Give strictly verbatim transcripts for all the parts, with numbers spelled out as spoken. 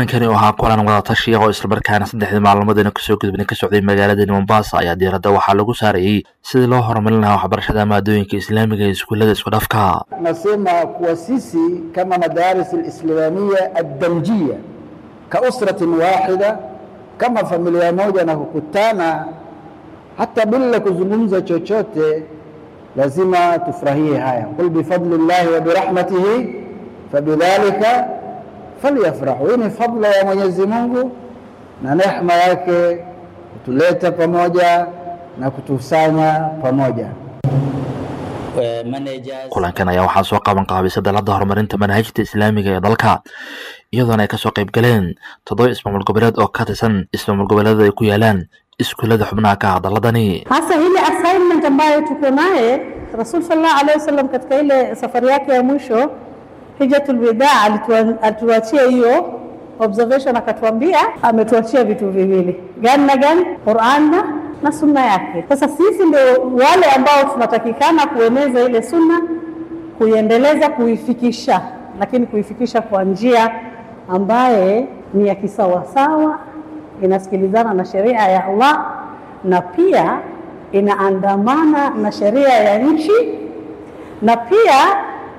kulankani oo ahaa kulan wada tashi oo isla markaana saddexdii maalmoodna kasoo gudbin ka socday magaalada Mombasa ayaa diiradda waxaa lagu saarayay sidii loo horumarin lahaa waxbarashada maadooyinka Islaamiga ee iskuulada isku dhafka. Nasema kuwa sisi kama madaris al-islamiyya ad-damjiyya ka usratin wahida, kama familia moja na kukutana hata bila kuzungumza chochote, lazima tufurahie haya. Qul bi fadlillahi wa bi rahmatihi fabidhalika falyafrahu. Hii ni fadla ya Mwenyezi Mungu na rehema yake kutuleta pamoja na kutusanya pamoja. Kulankan ayaa waxaa soo qaban qaabisay dalada horumarinta manhajka Islaamiga ee dalka, iyadoona ay ka soo qayb galeen toddoba ismaamul goboleed oo ka tirsan ismaamul goboleedada ay ku yaalaan iskuulada xubnaha ka daladani. Hasa ile assignment ambayo tuko naye Rasul sallallahu alaihi wasallam katika ile safari yake ya mwisho Hijjatul Wadaa alituachia hiyo observation, akatuambia ametuachia vitu viwili, gani na gani? Qur'an na sunna yake. Sasa sisi ndio wale ambao tunatakikana kueneza ile sunna, kuiendeleza, kuifikisha, lakini kuifikisha kwa njia ambaye ni ya kisawa sawa, inasikilizana na sheria ya Allah na pia inaandamana na sheria ya nchi, na pia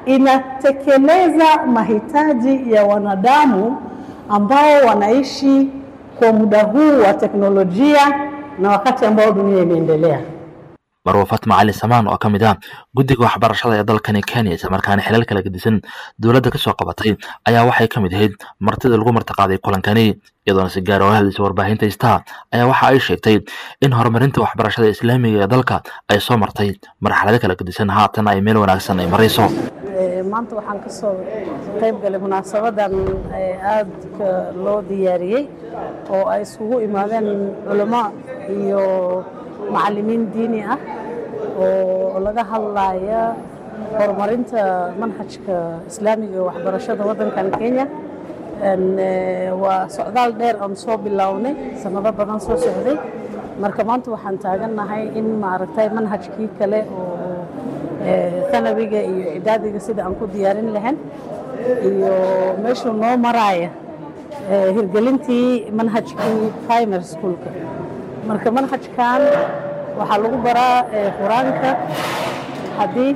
inatekeleza mahitaji ya wanadamu ambao wanaishi kwa muda huu wa teknolojia na wakati ambao dunia inaendelea. Marwa Fatma Ali Samaan oo kamid ah guddiga waxbarashada ee dalkani Kenya isla markaana xilal kala gedisan dawladda ka soo qabatay ayaa waxay kamid ahayd martida lagu martaqaaday kulankani, iyadoo si gaar ah oo hadlaysa warbaahinta Star ayaa waxa ay sheegtay in horumarinta waxbarashada Islaamiga ee dalka ay soo martay marxalado kala gedisan, haatan ay meel wanaagsan ay marayso. maanta waxaan ka soo qayb galay munaasabadan aad loo diyaariyay oo ay isugu imaadeen culimo iyo macallimiin diini ah oo laga hadlayo horumarinta manhajka Islaamiga ee waxbarashada wadankan Kenya. waa socdaal dheer oo soo bilownay sanado badan soo socday, marka maanta waxaan taaganahay in maaragtay manhajkii kale oo ثانويga iyo idaadiga sida aan ku diyaarin lahayn iyo meesha noo maraya hirgelintii manhajkii primary schoolka. marka manhajkan waxaa lagu baraa quraanka, xadiis,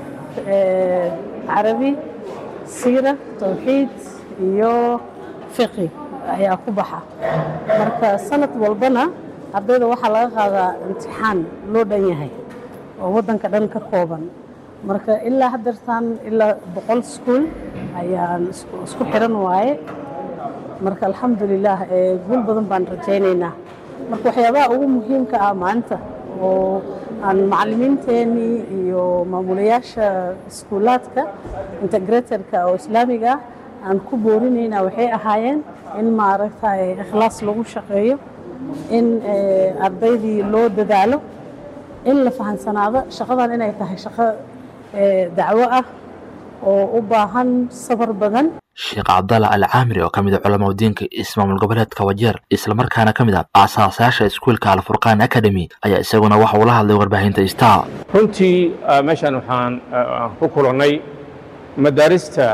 carabi, siira, tawxiid iyo fiqh ayaa ku baxa. marka sanad walbana ardayda waxaa laga qaadaa imtixaan loo dhan yahay oo wadanka dhan ka kooban. marka ilaa hadartan ilaa boqol school ayaan isku xiran waaye. marka alxamdulillaah guul badan baan rajaynaynaa. marka waxyaabaha ugu muhiimka ah maanta oo aan macallimiinteeni iyo maamulayaasha iskuulaadka integrated-ka oo Islaamiga aan ku boorinayna waxay ahaayeen in maaragtay ikhlaas lagu shaqeeyo, in ardaydii loo dadaalo, in la fahansanaado shaqadan inay tahay shaqo dacwo ah oo u baahan sabar badan. Sheekh Abdallah Al-Amri oo kamid ah culimada diinka ismaamul goboleedka Wajeer isla markaana kamid ah aasaasyaasha iskuulka Al-Furqaan Academy ayaa isaguna waxa uu la hadlay warbaahinta Star. runtii meeshan waxaan ku kulannay madaarista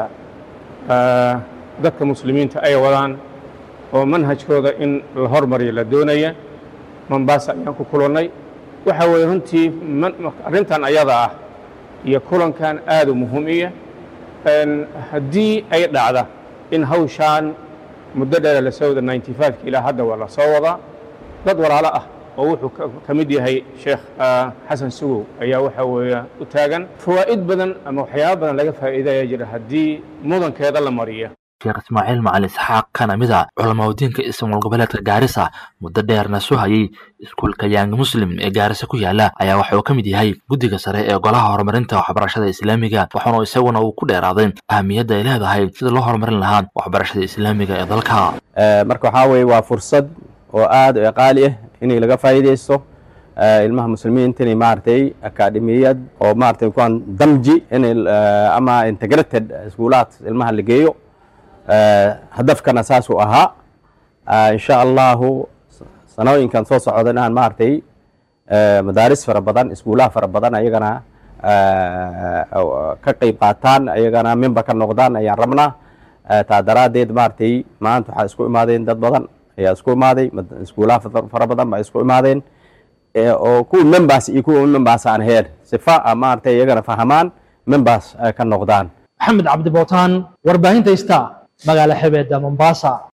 dadka muslimiinta ay wadaan oo manhajkooda in la hormariyo la doonaya. Mombasa ayaan ku kulannay. waxa weeye runtii arrintan ayada ah iyo kulankan aad u muhiim ah haddii ay dhacda in hawshaan muddo dheer la soo wada ninety-five ilaa hadda waa la soo wada. dad walaalo ah oo wuxuu ka mid yahay Sheekh Xasan Sugow ayaa waxa weeye u taagan fawaa'id badan ama waxyaabo badan laga faa'iideeyo jira haddii mudankeeda la mariyo. Sheekh Ismaaciil Macalin Isxaaq kana mid ah culimada diinka ismaamul goboleedka Gaarisa muddo dheerna soo hayay iskuulka Young Muslim ee Gaarisa ku yaala ayaa waxa uu kamid yahay guddiga sare ee golaha horumarinta waxbarashada Islaamiga, waxaana isaguna uu ku dheeraaday ahmiyadda ay leedahay sida loo horumarin lahaa waxbarashada Islaamiga ee dalka. marka waxa weeye waa fursad oo aad u qaali ah in laga faa'iideysto ilmaha muslimiinta inay maartay akademiyad oo maartay kuwan damji in ama integrated iskuulaad ilmaha la geeyo. هدفكنا أساسه أها إن شاء الله سنوين كان صوص عودنا مارتي مدارس فربضان اسكولا فربضان أيقنا كقيباتان أيقنا من بكر نقدان أيان رمنا taa daraadeed maartay maanta waxa isku imaadeen dad badan ayaa isku imaaday iskuulaha fara badan baa isku imaadeen oo ku members iyo ku members aan heer sifa maartay iyagana fahamaan members ka noqdaan Maxamed Cabdi Bootaan warbaahinta Star magaala xeebta Mombasa.